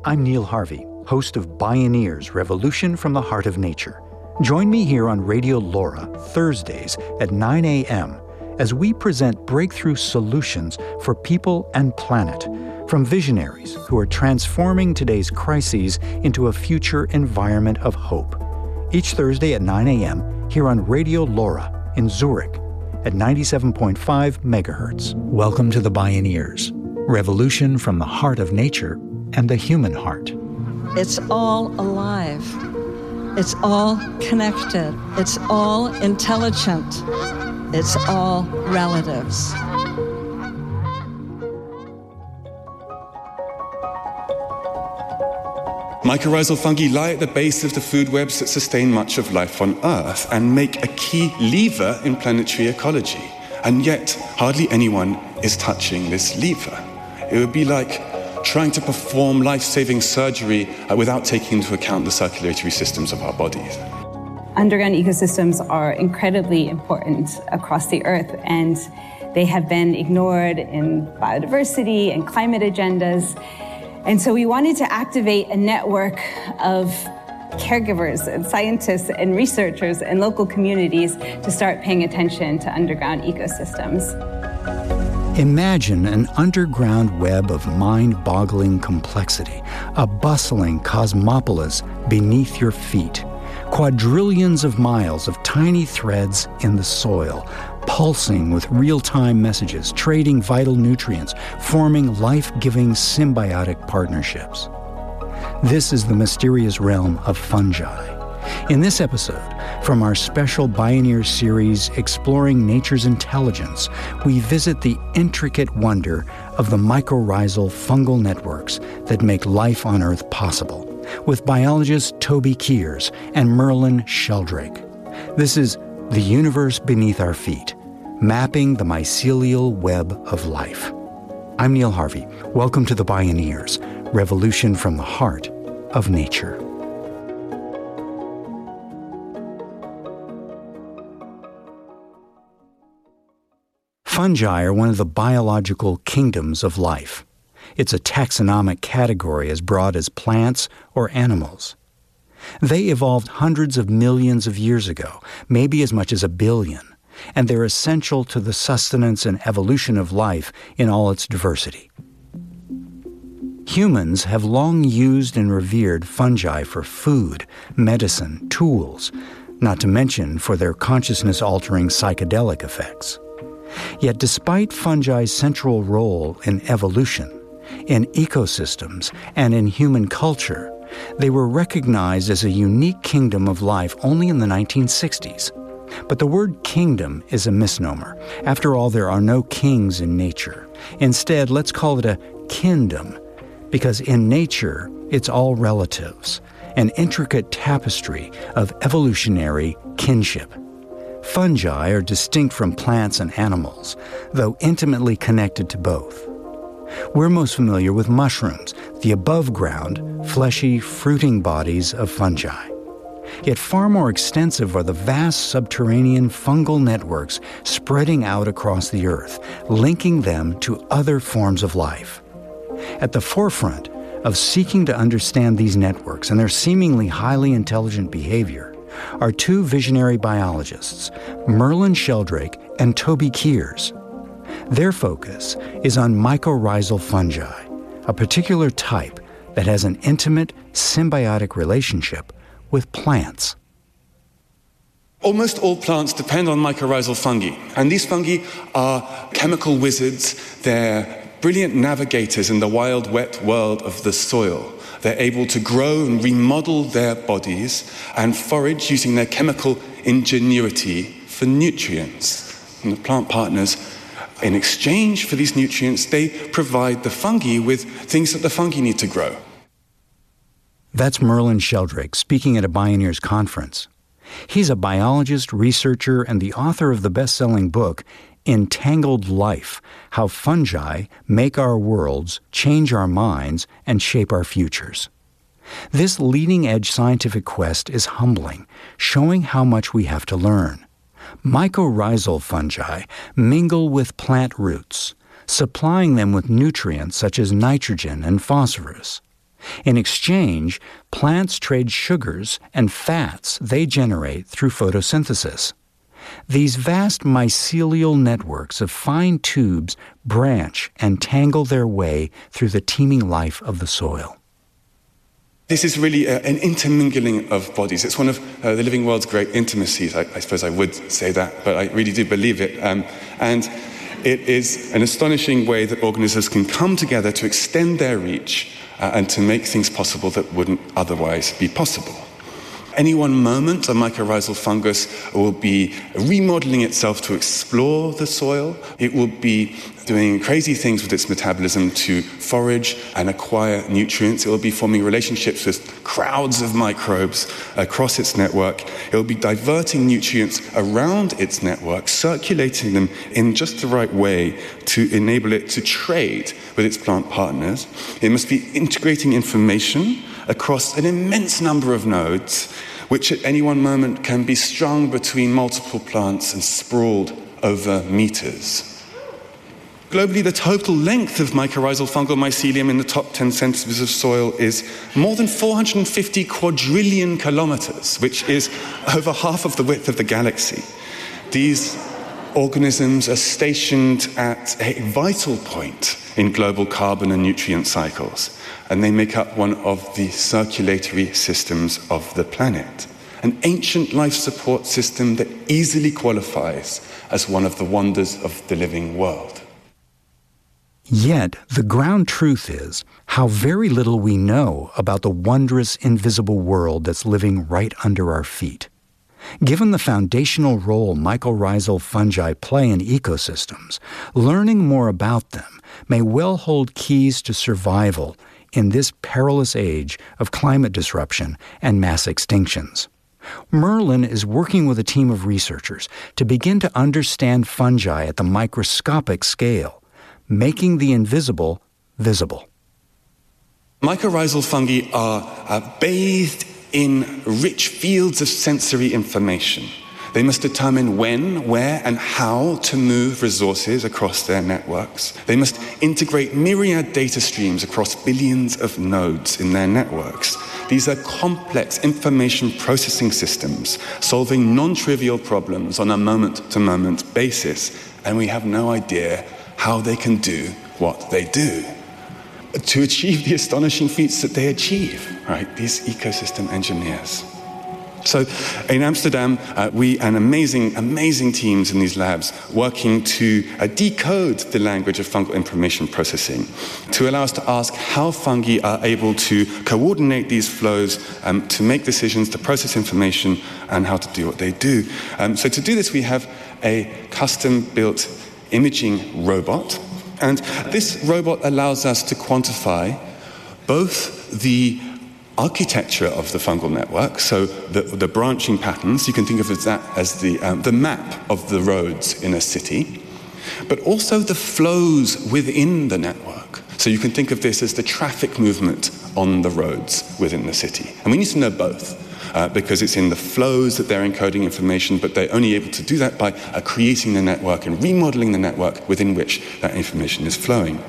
I'm Neil Harvey, host of Bioneers, Revolution from the Heart of Nature. Join me here on Radio Laura, Thursdays at 9 a.m. as we present breakthrough solutions for people and planet from visionaries who are transforming today's crises into a future environment of hope. Each Thursday at 9 a.m. here on Radio Laura in Zurich at 97.5 megahertz. Welcome to the Bioneers, Revolution from the Heart of Nature and the human heart. It's all alive. It's all connected. It's all intelligent. It's all relatives. Mycorrhizal fungi lie at the base of the food webs that sustain much of life on Earth and make a key lever in planetary ecology. And yet, hardly anyone is touching this lever. It would be like trying to perform life-saving surgery without taking into account the circulatory systems of our bodies. Underground ecosystems are incredibly important across the Earth, and they have been ignored in biodiversity and climate agendas. And so we wanted to activate a network of caregivers and scientists and researchers and local communities to start paying attention to underground ecosystems. Imagine an underground web of mind-boggling complexity, a bustling cosmopolis beneath your feet, quadrillions of miles of tiny threads in the soil, pulsing with real-time messages, trading vital nutrients, forming life-giving symbiotic partnerships. This is the mysterious realm of fungi. In this episode, from our special Bioneer series exploring nature's intelligence, we visit the intricate wonder of the mycorrhizal fungal networks that make life on Earth possible, with biologists Toby Kears and Merlin Sheldrake. This is The Universe Beneath Our Feet, mapping the mycelial web of life. I'm Neil Harvey. Welcome to the Bioneers, Revolution from the Heart of Nature. Fungi are one of the biological kingdoms of life. It's a taxonomic category as broad as plants or animals. They evolved hundreds of millions of years ago, maybe as much as 1 billion, and they're essential to the sustenance and evolution of life in all its diversity. Humans have long used and revered fungi for food, medicine, tools, not to mention for their consciousness-altering psychedelic effects. Yet despite fungi's central role in evolution, in ecosystems, and in human culture, they were recognized as a unique kingdom of life only in the 1960s. But the word kingdom is a misnomer. After all, there are no kings in nature. Instead, let's call it a kingdom, because in nature, it's all relatives, an intricate tapestry of evolutionary kinship. Fungi are distinct from plants and animals, though intimately connected to both. We're most familiar with mushrooms, the above-ground, fleshy, fruiting bodies of fungi. Yet far more extensive are the vast subterranean fungal networks spreading out across the earth, linking them to other forms of life. At the forefront of seeking to understand these networks and their seemingly highly intelligent behavior are two visionary biologists, Merlin Sheldrake and Toby Kears. Their focus is on mycorrhizal fungi, a particular type that has an intimate, symbiotic relationship with plants. Almost all plants depend on mycorrhizal fungi, and these fungi are chemical wizards. They're brilliant navigators in the wild, wet world of the soil. They're able to grow and remodel their bodies and forage using their chemical ingenuity for nutrients. And the plant partners, in exchange for these nutrients, they provide the fungi with things that the fungi need to grow. That's Merlin Sheldrake speaking at a Bioneers conference. He's a biologist, researcher, and the author of the best-selling book, Entangled Life: How Fungi Make Our Worlds, Change Our Minds, and Shape Our Futures. This leading-edge scientific quest is humbling, showing how much we have to learn. Mycorrhizal fungi mingle with plant roots, supplying them with nutrients such as nitrogen and phosphorus. In exchange, plants trade sugars and fats they generate through photosynthesis. These vast mycelial networks of fine tubes branch and tangle their way through the teeming life of the soil. This is really an intermingling of bodies. It's one of the living world's great intimacies. I suppose I would say that, but I really do believe it. And it is an astonishing way that organisms can come together to extend their reach and to make things possible that wouldn't otherwise be possible. Any one moment, a mycorrhizal fungus will be remodeling itself to explore the soil. It will be doing crazy things with its metabolism to forage and acquire nutrients. It will be forming relationships with crowds of microbes across its network. It will be diverting nutrients around its network, circulating them in just the right way to enable it to trade with its plant partners. It must be integrating information across an immense number of nodes, which at any one moment can be strung between multiple plants and sprawled over meters. Globally, the total length of mycorrhizal fungal mycelium in the top 10 centimeters of soil is more than 450 quadrillion kilometers, which is over half of the width of the galaxy. These organisms are stationed at a vital point in global carbon and nutrient cycles, and they make up one of the circulatory systems of the planet, an ancient life support system that easily qualifies as one of the wonders of the living world. Yet, the ground truth is how very little we know about the wondrous invisible world that's living right under our feet. Given the foundational role mycorrhizal fungi play in ecosystems, learning more about them may well hold keys to survival in this perilous age of climate disruption and mass extinctions. Merlin is working with a team of researchers to begin to understand fungi at the microscopic scale, making the invisible visible. Mycorrhizal fungi are bathed in rich fields of sensory information. They must determine when, where, and how to move resources across their networks. They must integrate myriad data streams across billions of nodes in their networks. These are complex information processing systems, solving non-trivial problems on a moment-to-moment basis, and we have no idea how they can do what they do to achieve the astonishing feats that they achieve, right? These ecosystem engineers. So in Amsterdam, we and amazing teams in these labs working to decode the language of fungal information processing to allow us to ask how fungi are able to coordinate these flows to make decisions, to process information, and how to do what they do. So to do this, we have a custom-built imaging robot. And this robot allows us to quantify both the architecture of the fungal network, so the branching patterns. You can think of that as the map of the roads in a city, but also the flows within the network. So you can think of this as the traffic movement on the roads within the city. And we need to know both, because it's in the flows that they're encoding information, but they're only able to do that by creating the network and remodeling the network within which that information is flowing.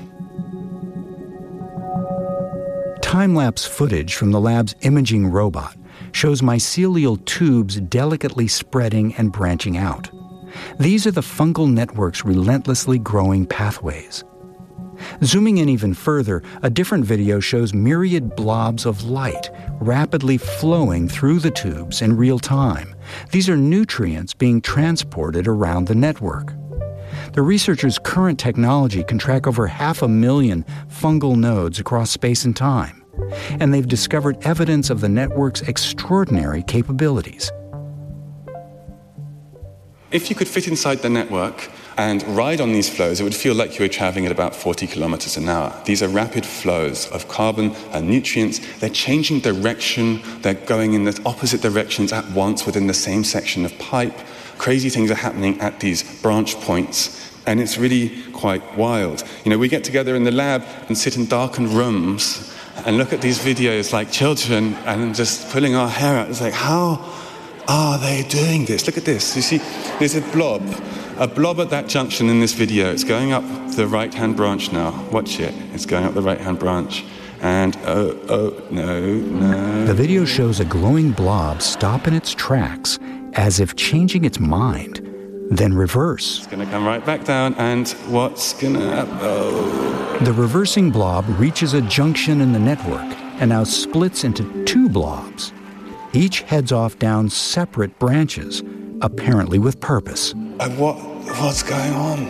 Time-lapse footage from the lab's imaging robot shows mycelial tubes delicately spreading and branching out. These are the fungal network's relentlessly growing pathways. Zooming in even further, a different video shows myriad blobs of light rapidly flowing through the tubes in real time. These are nutrients being transported around the network. The researchers' current technology can track over 500,000 fungal nodes across space and time, and they've discovered evidence of the network's extraordinary capabilities. If you could fit inside the network and ride on these flows, it would feel like you were traveling at about 40 kilometers an hour. These are rapid flows of carbon and nutrients. They're changing direction. They're going in the opposite directions at once within the same section of pipe. Crazy things are happening at these branch points, and it's really quite wild. You know, we get together in the lab and sit in darkened rooms and look at these videos like children and just pulling our hair out. It's like, how are they doing this? Look at this. You see, there's a blob at that junction in this video. It's going up the right-hand branch now. Watch it. It's going up the right-hand branch. And no. The video shows a glowing blob stop in its tracks as if changing its mind, then reverse. It's going to come right back down, and what's going to happen? Oh. The reversing blob reaches a junction in the network and now splits into two blobs. Each heads off down separate branches, apparently with purpose. What's going on?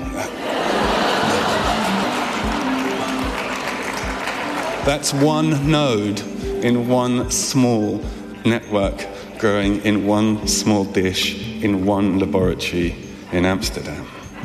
That's one node in one small network growing in one small dish in one laboratory in Amsterdam.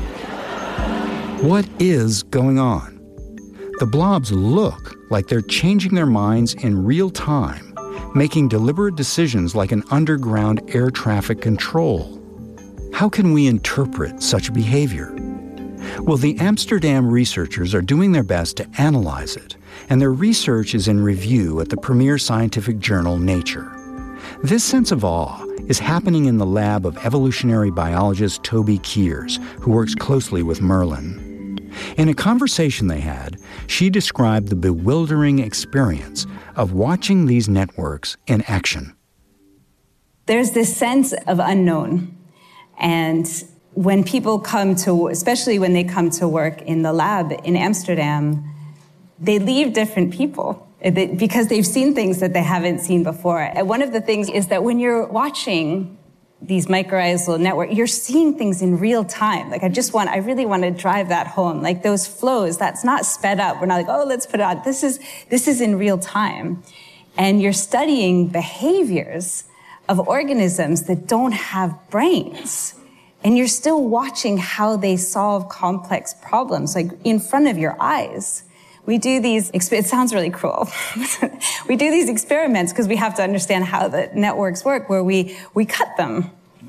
What is going on? The blobs look like they're changing their minds in real time, making deliberate decisions like an underground air traffic control. How can we interpret such behavior? Well, the Amsterdam researchers are doing their best to analyze it, and their research is in review at the premier scientific journal Nature. This sense of awe is happening in the lab of evolutionary biologist Toby Kears, who works closely with Merlin. In a conversation they had, she described the bewildering experience of watching these networks in action. There's this sense of unknown. And when people come to, especially when they come to work in the lab in Amsterdam, they leave different people because they've seen things that they haven't seen before. And one of the things is that when you're watching these mycorrhizal network, you're seeing things in real time. Like I really want to drive that home. Like those flows, that's not sped up. We're not like, oh, let's put it on. This is in real time. And you're studying behaviors of organisms that don't have brains. And you're still watching how they solve complex problems, like in front of your eyes. We do these, it sounds really cruel. We do these experiments because we have to understand how the networks work, where we cut them.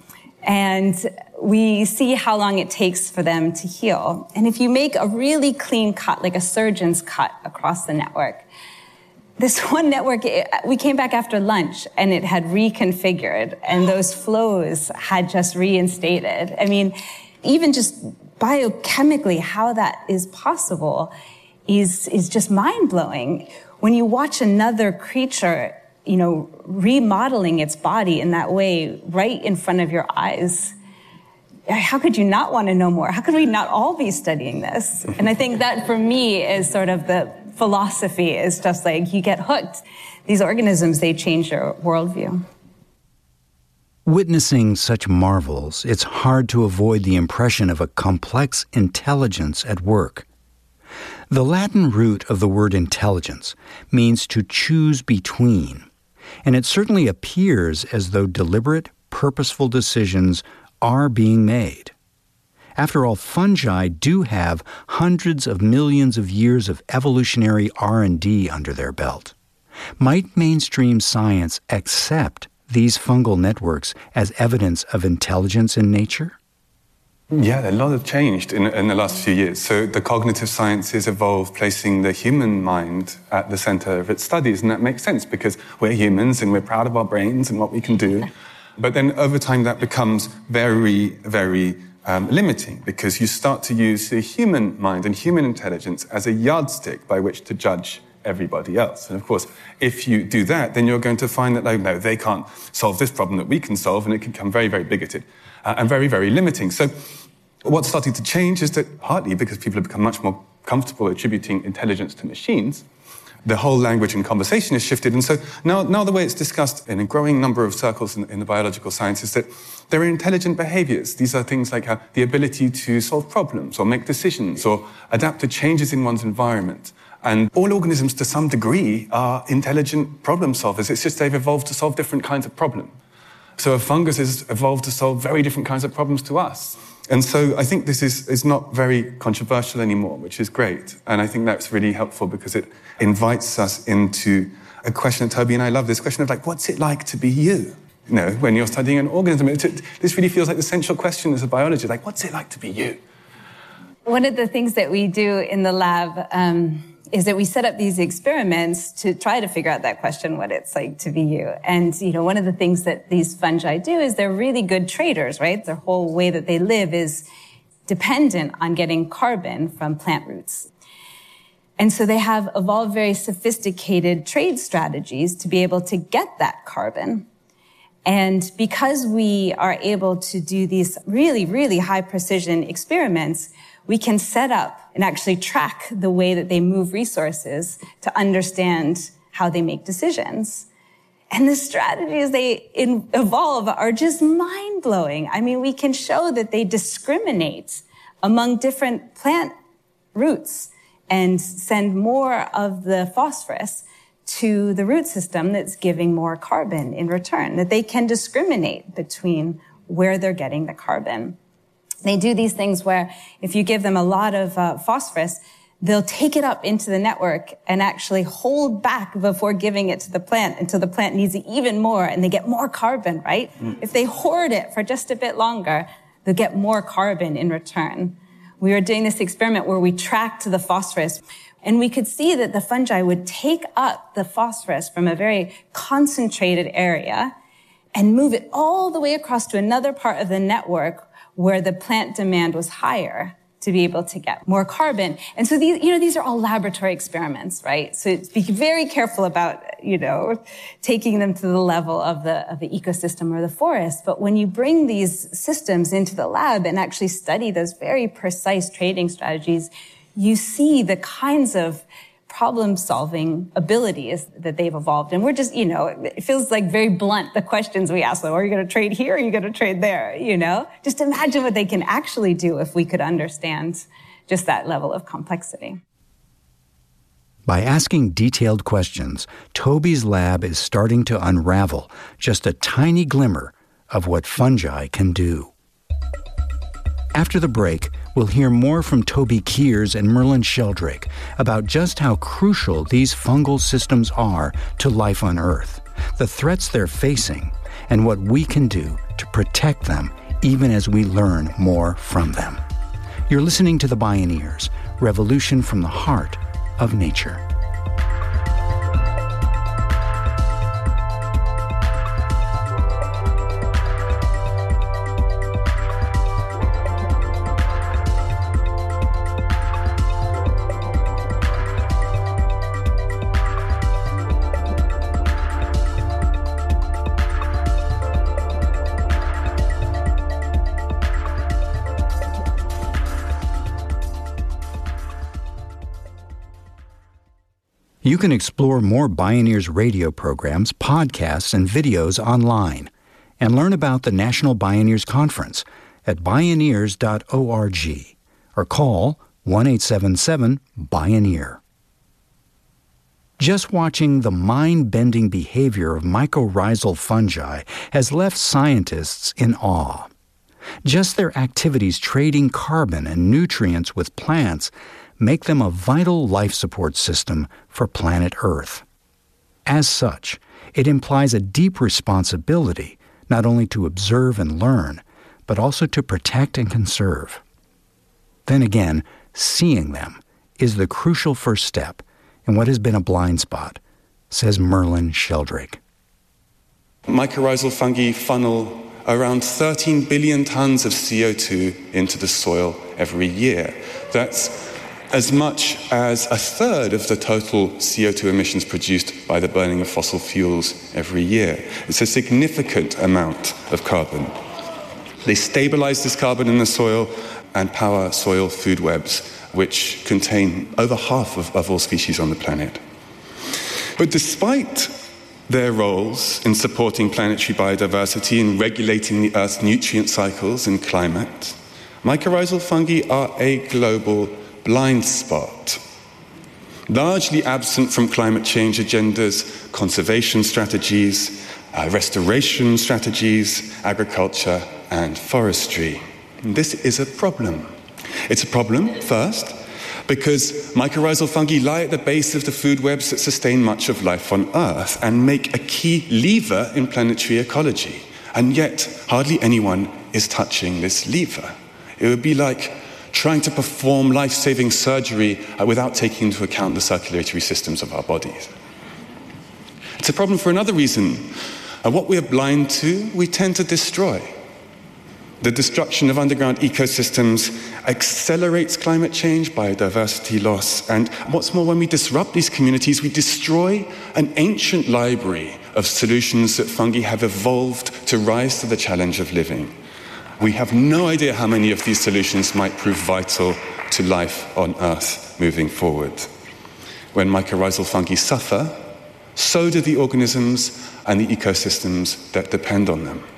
And we see how long it takes for them to heal. And if you make a really clean cut, like a surgeon's cut across the network, this one network, we came back after lunch and it had reconfigured and those flows had just reinstated. I mean, even just biochemically, how that is possible is just mind-blowing. When you watch another creature, remodeling its body in that way right in front of your eyes, how could you not want to know more? How could we not all be studying this? And I think that for me is sort of the philosophy, is just like you get hooked. These organisms, they change your worldview. Witnessing such marvels, it's hard to avoid the impression of a complex intelligence at work. The Latin root of the word intelligence means to choose between, and it certainly appears as though deliberate, purposeful decisions are being made. After all, fungi do have hundreds of millions of years of evolutionary R&D under their belt. Might mainstream science accept these fungal networks as evidence of intelligence in nature? Yeah, a lot has changed in the last few years. So the cognitive sciences evolved, placing the human mind at the center of its studies. And that makes sense because we're humans and we're proud of our brains and what we can do. But then over time, that becomes very, very limiting because you start to use the human mind and human intelligence as a yardstick by which to judge everybody else. And of course, if you do that, then you're going to find that, no, they can't solve this problem that we can solve, and it can become very, very bigoted and very, very limiting. So what's starting to change is that partly because people have become much more comfortable attributing intelligence to machines, the whole language and conversation has shifted. And so now the way it's discussed in a growing number of circles in the biological sciences, that there are intelligent behaviors. These are things like the ability to solve problems or make decisions or adapt to changes in one's environment. And all organisms, to some degree, are intelligent problem solvers. It's just they've evolved to solve different kinds of problems. So a fungus has evolved to solve very different kinds of problems to us. And so I think this is not very controversial anymore, which is great. And I think that's really helpful because it invites us into a question that Toby and I love, this question of what's it like to be you? When you're studying an organism, this really feels like the central question as a biologist, what's it like to be you? One of the things that we do in the lab is that we set up these experiments to try to figure out that question, what it's like to be you. And, one of the things that these fungi do is they're really good traders, right? Their whole way that they live is dependent on getting carbon from plant roots. And so they have evolved very sophisticated trade strategies to be able to get that carbon. And because we are able to do these really, really high precision experiments, we can set up and actually track the way that they move resources to understand how they make decisions. And the strategies they evolve are just mind-blowing. I mean, we can show that they discriminate among different plant roots and send more of the phosphorus to the root system that's giving more carbon in return, that they can discriminate between where they're getting the carbon. They do these things where if you give them a lot of phosphorus, they'll take it up into the network and actually hold back before giving it to the plant until the plant needs it even more and they get more carbon, right? If they hoard it for just a bit longer, they'll get more carbon in return. We were doing this experiment where we tracked the phosphorus, and we could see that the fungi would take up the phosphorus from a very concentrated area and move it all the way across to another part of the network where the plant demand was higher to be able to get more carbon. And so these are all laboratory experiments, right? So be very careful about, taking them to the level of the ecosystem or the forest. But when you bring these systems into the lab and actually study those very precise trading strategies, you see the kinds of problem-solving abilities that they've evolved. And we're just, it feels like very blunt, the questions we ask them. Are you going to trade here? Or are you going to trade there? Just imagine what they can actually do if we could understand just that level of complexity. By asking detailed questions, Toby's lab is starting to unravel just a tiny glimmer of what fungi can do. After the break, we'll hear more from Toby Kears and Merlin Sheldrake about just how crucial these fungal systems are to life on Earth, the threats they're facing, and what we can do to protect them even as we learn more from them. You're listening to The Bioneers, Revolution from the Heart of Nature. You can explore more Bioneers radio programs, podcasts, and videos online, and learn about the National Bioneers Conference at bioneers.org or call 1-877-BIONEER. Just watching the mind-bending behavior of mycorrhizal fungi has left scientists in awe. Just their activities trading carbon and nutrients with plants make them a vital life support system for planet Earth. As such, it implies a deep responsibility not only to observe and learn, but also to protect and conserve. Then again, seeing them is the crucial first step in what has been a blind spot, says Merlin Sheldrake. Mycorrhizal fungi funnel around 13 billion tons of CO2 into the soil every year. That's as much as a third of the total CO2 emissions produced by the burning of fossil fuels every year. It's a significant amount of carbon. They stabilize this carbon in the soil and power soil food webs, which contain over half of all species on the planet. But despite their roles in supporting planetary biodiversity and regulating the Earth's nutrient cycles and climate, mycorrhizal fungi are a global blind spot, largely absent from climate change agendas, conservation strategies, restoration strategies, agriculture, and forestry. And this is a problem. It's a problem, first, because mycorrhizal fungi lie at the base of the food webs that sustain much of life on Earth and make a key lever in planetary ecology. And yet, hardly anyone is touching this lever. It would be like trying to perform life-saving surgery without taking into account the circulatory systems of our bodies. It's a problem for another reason. What we are blind to, we tend to destroy. The destruction of underground ecosystems accelerates climate change, biodiversity loss, and what's more, when we disrupt these communities, we destroy an ancient library of solutions that fungi have evolved to rise to the challenge of living. We have no idea how many of these solutions might prove vital to life on Earth moving forward. When mycorrhizal fungi suffer, so do the organisms and the ecosystems that depend on them.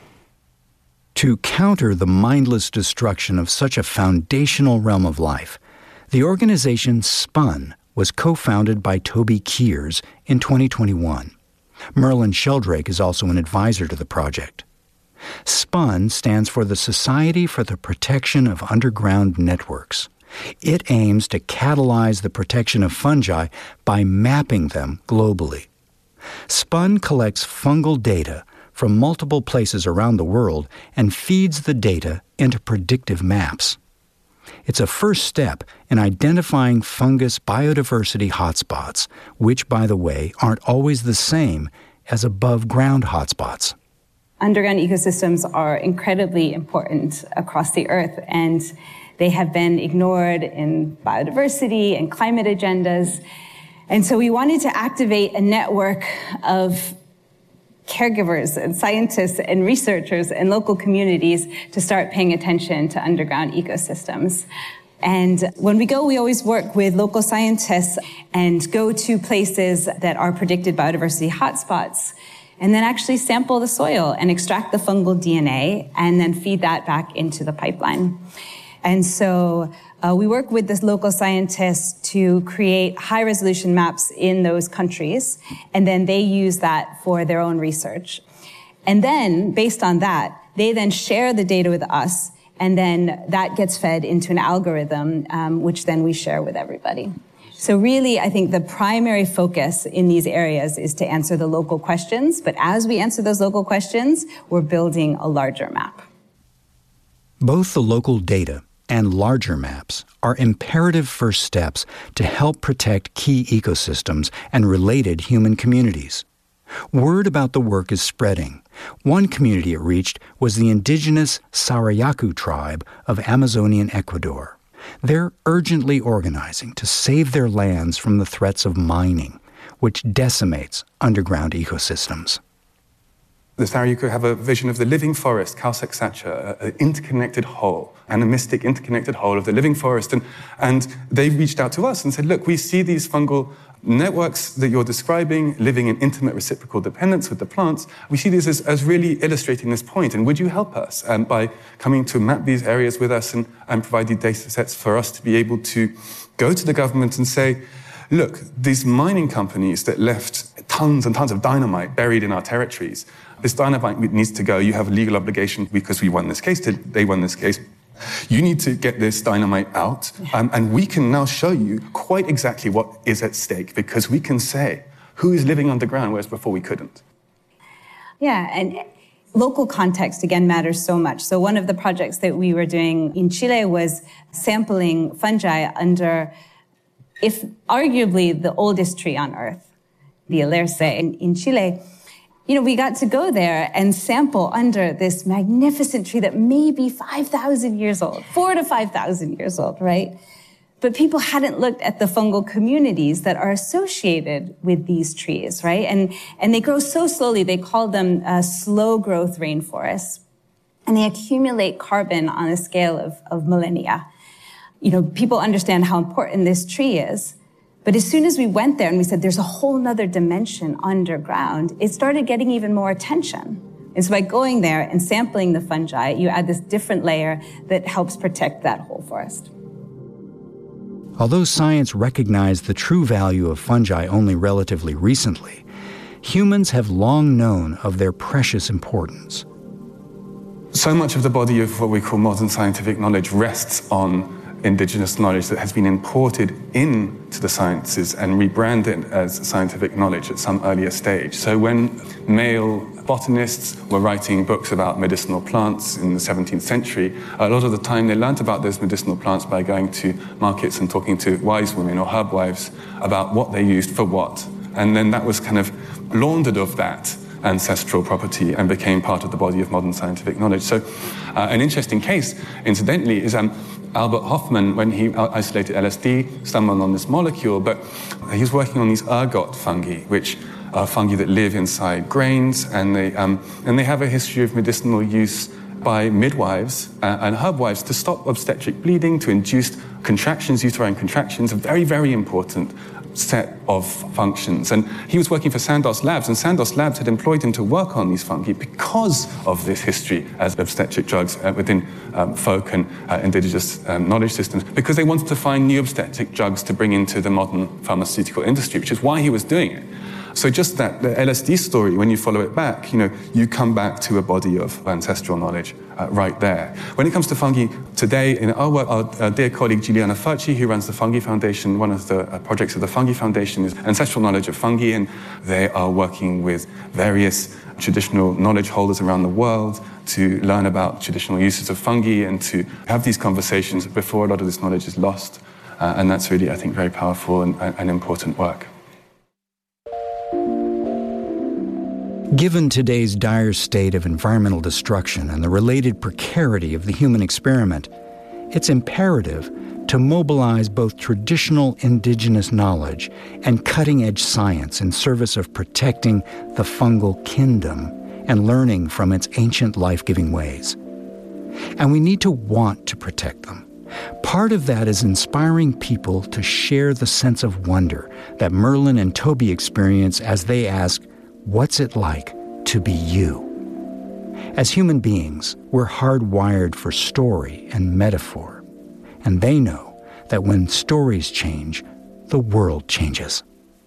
To counter the mindless destruction of such a foundational realm of life, the organization SPUN was co-founded by Toby Kears in 2021. Merlin Sheldrake is also an advisor to the project. SPUN stands for the Society for the Protection of Underground Networks. It aims to catalyze the protection of fungi by mapping them globally. SPUN collects fungal data from multiple places around the world and feeds the data into predictive maps. It's a first step in identifying fungus biodiversity hotspots, which, by the way, aren't always the same as above-ground hotspots. Underground ecosystems are incredibly important across the Earth, and they have been ignored in biodiversity and climate agendas. And so we wanted to activate a network of caregivers and scientists and researchers and local communities to start paying attention to underground ecosystems. And when we go, we always work with local scientists and go to places that are predicted biodiversity hotspots, and then actually sample the soil and extract the fungal DNA and then feed that back into the pipeline. And so we work with this local scientists to create high-resolution maps in those countries, and then they use that for their own research. And then, based on that, they then share the data with us, and then that gets fed into an algorithm, which then we share with everybody. So really, I think the primary focus in these areas is to answer the local questions, but as we answer those local questions, we're building a larger map. Both the local data and larger maps are imperative first steps to help protect key ecosystems and related human communities. Word about the work is spreading. One community it reached was the indigenous Sarayaku tribe of Amazonian Ecuador. They're urgently organizing to save their lands from the threats of mining, which decimates underground ecosystems. The Sarayaku have a vision of the living forest, Kausak Sacha, an interconnected whole, animistic interconnected whole of the living forest. And they reached out to us and said, look, we see these fungal networks that you're describing living in intimate reciprocal dependence with the plants. We see these as really illustrating this point. And would you help us by coming to map these areas with us and provide the data sets for us to be able to go to the government and say, look, these mining companies that left tons and tons of dynamite buried in our territories, this dynamite needs to go. You have a legal obligation because we won this case. They won this case. You need to get this dynamite out. And we can now show you quite exactly what is at stake because we can say who is living underground, whereas before we couldn't. Yeah, and local context, again, matters so much. So one of the projects that we were doing in Chile was sampling fungi under, if arguably the oldest tree on Earth, the Alerce in Chile. You know, we got to go there and sample under this magnificent tree that may be 5,000 years old, 4,000 to 5,000 years old, right? But people hadn't looked at the fungal communities that are associated with these trees, right? And they grow so slowly, they call them slow growth rainforests. And they accumulate carbon on a scale of millennia. You know, people understand how important this tree is. But as soon as we went there and we said, there's a whole nother dimension underground, it started getting even more attention. And so by going there and sampling the fungi, you add this different layer that helps protect that whole forest. Although science recognized the true value of fungi only relatively recently, humans have long known of their precious importance. So much of the body of what we call modern scientific knowledge rests on indigenous knowledge that has been imported into the sciences and rebranded as scientific knowledge at some earlier stage. So when male botanists were writing books about medicinal plants in the 17th century, a lot of the time they learnt about those medicinal plants by going to markets and talking to wise women or herb wives about what they used for what. And then that was kind of laundered of that ancestral property and became part of the body of modern scientific knowledge. So an interesting case, incidentally, is Albert Hofmann, when he isolated LSD, stumbled on this molecule, but he was working on these ergot fungi, which are fungi that live inside grains, and they have a history of medicinal use by midwives and hubwives to stop obstetric bleeding, to induce contractions, uterine contractions, a very, very important set of functions. And he was working for Sandoz Labs, and Sandoz Labs had employed him to work on these fungi because of this history as obstetric drugs within folk and indigenous knowledge systems, because they wanted to find new obstetric drugs to bring into the modern pharmaceutical industry, which is why he was doing it. So just that, the LSD story, when you follow it back, you come back to a body of ancestral knowledge right there. When it comes to fungi today, in our work, our dear colleague Giuliana Facci, who runs the Fungi Foundation, one of the projects of the Fungi Foundation is ancestral knowledge of fungi, and they are working with various traditional knowledge holders around the world to learn about traditional uses of fungi and to have these conversations before a lot of this knowledge is lost. And that's really, I think, very powerful and important work. Given today's dire state of environmental destruction and the related precarity of the human experiment, it's imperative to mobilize both traditional indigenous knowledge and cutting-edge science in service of protecting the fungal kingdom and learning from its ancient life-giving ways. And we need to want to protect them. Part of that is inspiring people to share the sense of wonder that Merlin and Toby experience as they ask, what's it like to be you? As human beings, we're hardwired for story and metaphor, and they know that when stories change, the world changes.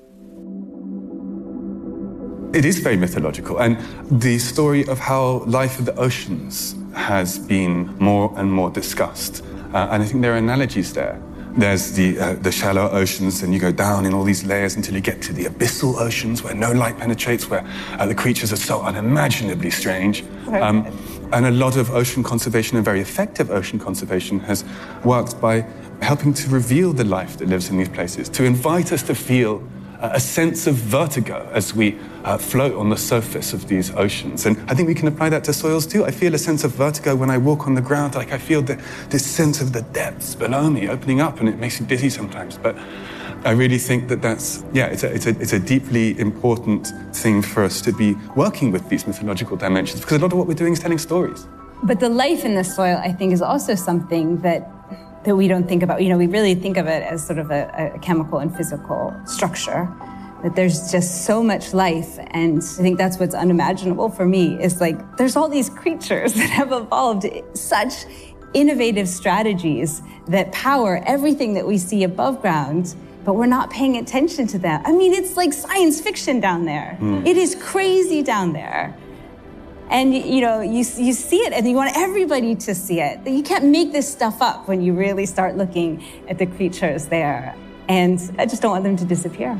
It is very mythological, and the story of how life of the oceans has been more and more discussed. And I think there are analogies there. There's the shallow oceans, and you go down in all these layers until you get to the abyssal oceans where no light penetrates, where the creatures are so unimaginably strange. And a lot of ocean conservation, and very effective ocean conservation, has worked by helping to reveal the life that lives in these places, to invite us to feel a sense of vertigo as we float on the surface of these oceans. And I think we can apply that to soils too. I feel a sense of vertigo when I walk on the ground, like I feel this sense of the depths below me opening up, and it makes me dizzy sometimes. But I really think it's a deeply important thing for us to be working with these mythological dimensions, because a lot of what we're doing is telling stories. But the life in the soil, I think, is also something that we don't think about. We really think of it as sort of a chemical and physical structure, that there's just so much life. And I think that's what's unimaginable for me, is like, there's all these creatures that have evolved such innovative strategies that power everything that we see above ground, but we're not paying attention to them. I mean, it's like science fiction down there. It is crazy down there. And, you see it, and you want everybody to see it. You can't make this stuff up when you really start looking at the creatures there. And I just don't want them to disappear.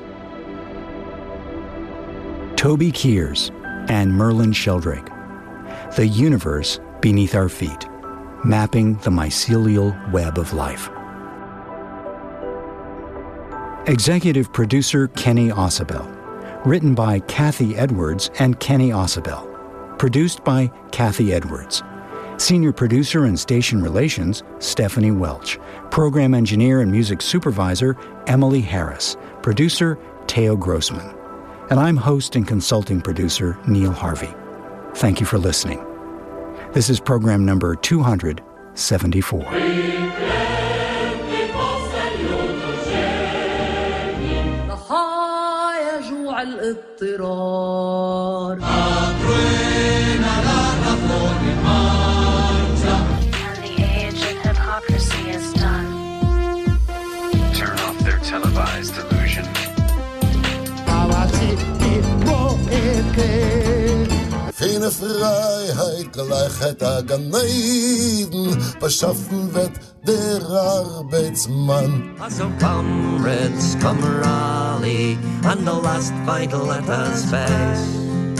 Toby Kears and Merlin Sheldrake. The universe beneath our feet, mapping the mycelial web of life. Executive producer Kenny Ausubel. Written by Kathy Edwards and Kenny Ausubel. Produced by Kathy Edwards. Senior producer and station relations, Stephanie Welch. Program engineer and music supervisor, Emily Harris. Producer, Teo Grossman. And I'm host and consulting producer, Neil Harvey. Thank you for listening. This is program number 274. And the age of hypocrisy is done. Turn off their televised illusion. Keine Freiheit, Gleichheit, Gan-Eden, beschaffen wird der Arbeitsmann. So comrades, come rally, and the last fight let us face.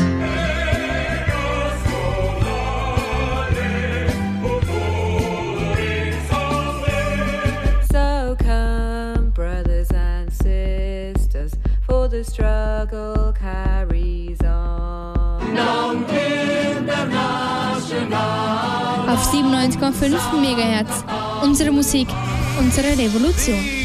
So come, brothers and sisters, for the struggle carries on. Auf 97,5 MHz. Unsere Musik, unsere Revolution.